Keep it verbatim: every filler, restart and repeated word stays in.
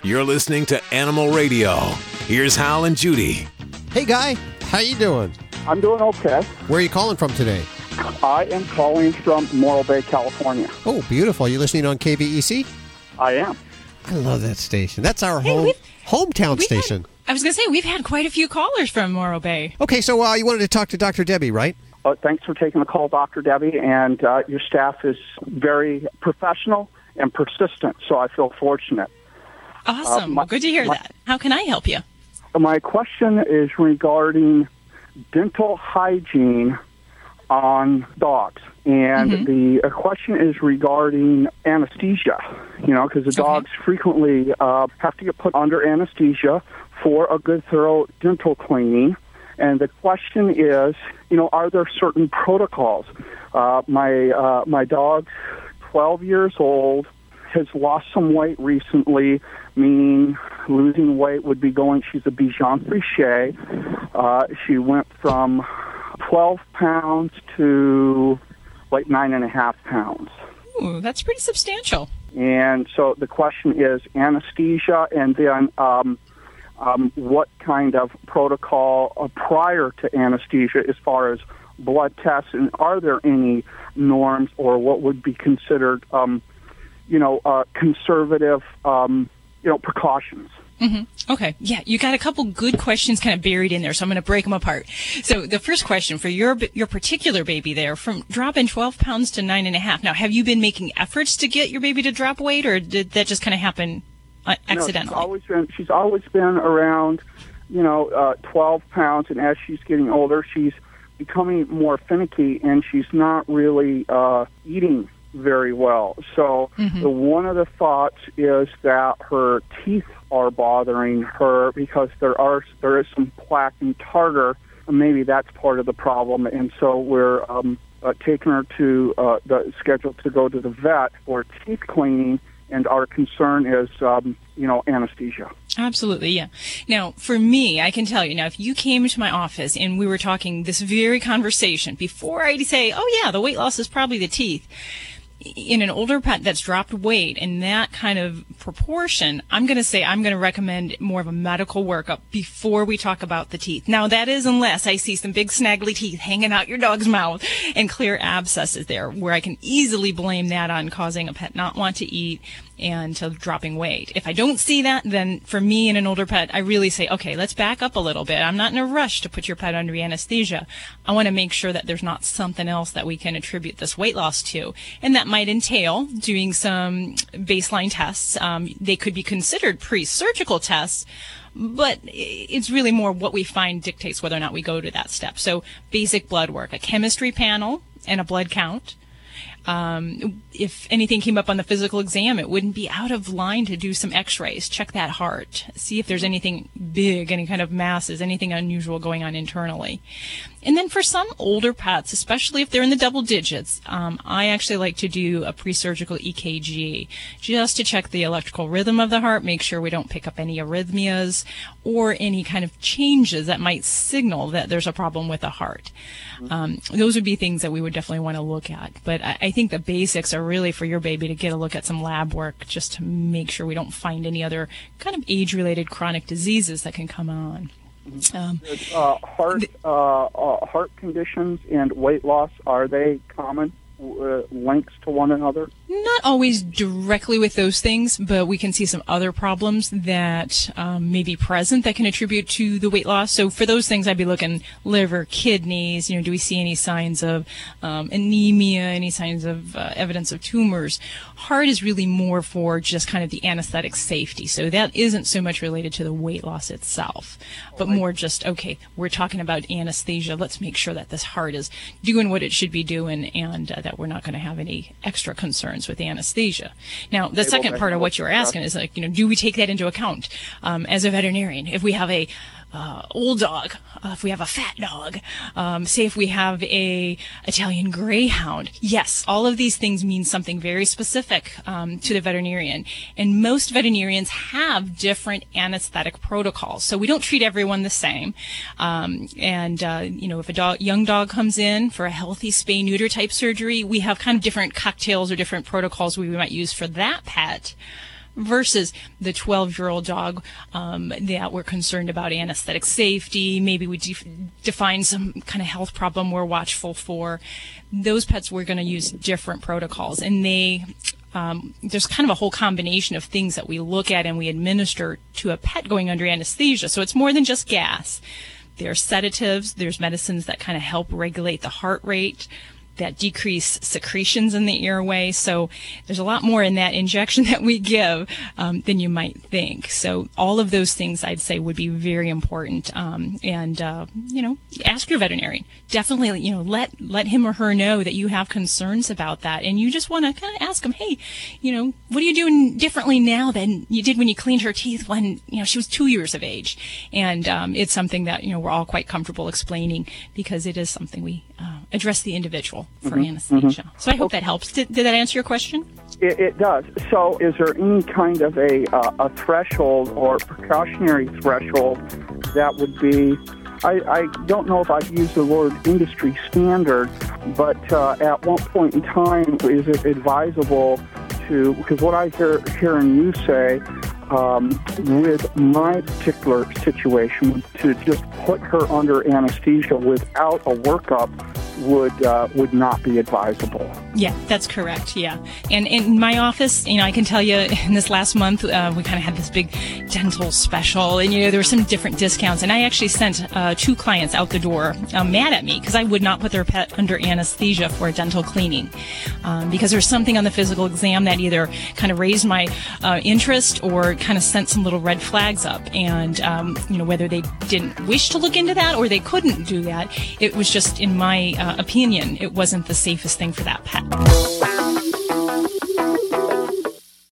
You're listening to Animal Radio. Here's Hal and Judy. Hey, Guy. How you doing? I'm doing okay. Where are you calling from today? I am calling from Morro Bay, California. Oh, beautiful. Are you listening on K V E C? I am. I love that station. That's our Hey, home we've- hometown we've station. had- I was going to say, we've had quite a few callers from Morro Bay. Okay, so uh, you wanted to talk to Doctor Debbie, right? Uh, thanks for taking the call, Doctor Debbie, and uh, your staff is very professional and persistent, so I feel fortunate. Awesome. Uh, my- well, good to hear my- that. How can I help you? My question is regarding dental hygiene on dogs. And Mm-hmm. the uh, question is regarding anesthesia, you know, because the Okay. dogs frequently uh, have to get put under anesthesia for a good, thorough dental cleaning. And the question is, you know, are there certain protocols? Uh, my uh, my dog's twelve years old, has lost some weight recently, meaning losing weight would be going, she's a Bichon Frise. Uh, she went from twelve pounds to like nine and a half pounds. Ooh, that's pretty substantial. And so the question is anesthesia, and then um, um, what kind of protocol uh, prior to anesthesia as far as blood tests, and are there any norms or what would be considered, um, you know, uh, conservative, um, you know, precautions? Mm-hmm. Okay. Yeah, you got a couple good questions kind of buried in there, so I'm going to break them apart. So the first question for your your particular baby there, from dropping twelve pounds to nine and a half. Now, have you been making efforts to get your baby to drop weight, or did that just kind of happen uh, accidentally? No, she's always been she's always been around, you know, uh, twelve pounds, and as she's getting older, she's becoming more finicky, and she's not really uh, eating very well. So Mm-hmm. the, one of the thoughts is that her teeth are bothering her because there are there is some plaque and tartar, and maybe that's part of the problem. And so we're um, uh, taking her to uh, the schedule to go to the vet for teeth cleaning, and our concern is um, you know anesthesia. Absolutely, yeah. Now, for me, I can tell you, now, if you came to my office and we were talking this very conversation, before I'd say, oh, yeah, the weight loss is probably the teeth, in an older pet that's dropped weight in that kind of proportion, I'm going to say I'm going to recommend more of a medical workup before we talk about the teeth. Now, that is unless I see some big snaggly teeth hanging out your dog's mouth and clear abscesses there, where I can easily blame that on causing a pet not want to eat and to dropping weight. If I don't see that, then for me and an older pet, I really say, okay, let's back up a little bit. I'm not in a rush to put your pet under anesthesia. I want to make sure that there's not something else that we can attribute this weight loss to. And that might entail doing some baseline tests. Um, they could be considered pre-surgical tests, but it's really more what we find dictates whether or not we go to that step. So basic blood work, a chemistry panel, and a blood count. Um, if anything came up on the physical exam, it wouldn't be out of line to do some x-rays, check that heart, see if there's anything big, any kind of masses, anything unusual going on internally. And then for some older pets, especially if they're in the double digits, um, I actually like to do a pre-surgical E K G just to check the electrical rhythm of the heart, make sure we don't pick up any arrhythmias or any kind of changes that might signal that there's a problem with the heart. Um, those would be things that we would definitely want to look at. But I, I think the basics are really for your baby to get a look at some lab work just to make sure we don't find any other kind of age-related chronic diseases that can come on. Um, uh, heart uh, uh, heart conditions and weight loss, are they common uh, links to one another? Not always directly with those things, but we can see some other problems that um, may be present that can attribute to the weight loss. So for those things, I'd be looking liver, kidneys, you know, do we see any signs of um, anemia, any signs of uh, evidence of tumors? Heart is really more for just kind of the anesthetic safety. So that isn't so much related to the weight loss itself, but more just, okay, we're talking about anesthesia. Let's make sure that this heart is doing what it should be doing and uh, that we're not going to have any extra concerns with anesthesia. Now, the second part of what you were asking is, like, you know, do we take that into account um, as a veterinarian? If we have a uh, old dog, uh, if we have a fat dog, um, say if we have a Italian Greyhound, yes, all of these things mean something very specific um, to the veterinarian. And most veterinarians have different anesthetic protocols, so we don't treat everyone the same. Um, and uh, you know, if a dog, young dog comes in for a healthy spay-neuter type surgery, we have kind of different cocktails or different protocols we might use for that pet versus the twelve-year-old dog um, that we're concerned about anesthetic safety. Maybe we def- define some kind of health problem we're watchful for. Those pets, we're going to use different protocols, and they um, there's kind of a whole combination of things that we look at and we administer to a pet going under anesthesia. So it's more than just gas. There's sedatives, there's medicines that kind of help regulate the heart rate, that decrease secretions in the airway. So there's a lot more in that injection that we give um, than you might think. So all of those things I'd say would be very important. Um, and, uh, you know, ask your veterinarian. Definitely, you know, let let him or her know that you have concerns about that. And you just want to kind of ask them, hey, you know, what are you doing differently now than you did when you cleaned her teeth when, you know, she was two years of age? And um, it's something that, you know, we're all quite comfortable explaining because it is something we uh, address the individual for mm-hmm, anesthesia. Mm-hmm. So I hope that helps. Did, did that answer your question? It, it does. So is there any kind of a, uh, a threshold or precautionary threshold that would be, I, I don't know if I'd use the word industry standard, but uh, at one point in time, is it advisable to, because what I hear hearing you say, Um, with my particular situation, to just put her under anesthesia without a workup would uh, would not be advisable. Yeah, that's correct. Yeah, and in my office, you know, I can tell you, in this last month, uh, we kind of had this big dental special, and you know, there were some different discounts, and I actually sent uh, two clients out the door uh, mad at me because I would not put their pet under anesthesia for a dental cleaning um, because there was something on the physical exam that either kind of raised my uh, interest or kind of sent some little red flags up, and um, you know, whether they didn't wish to look into that or they couldn't do that, it was just, in my uh, opinion, it wasn't the safest thing for that pet.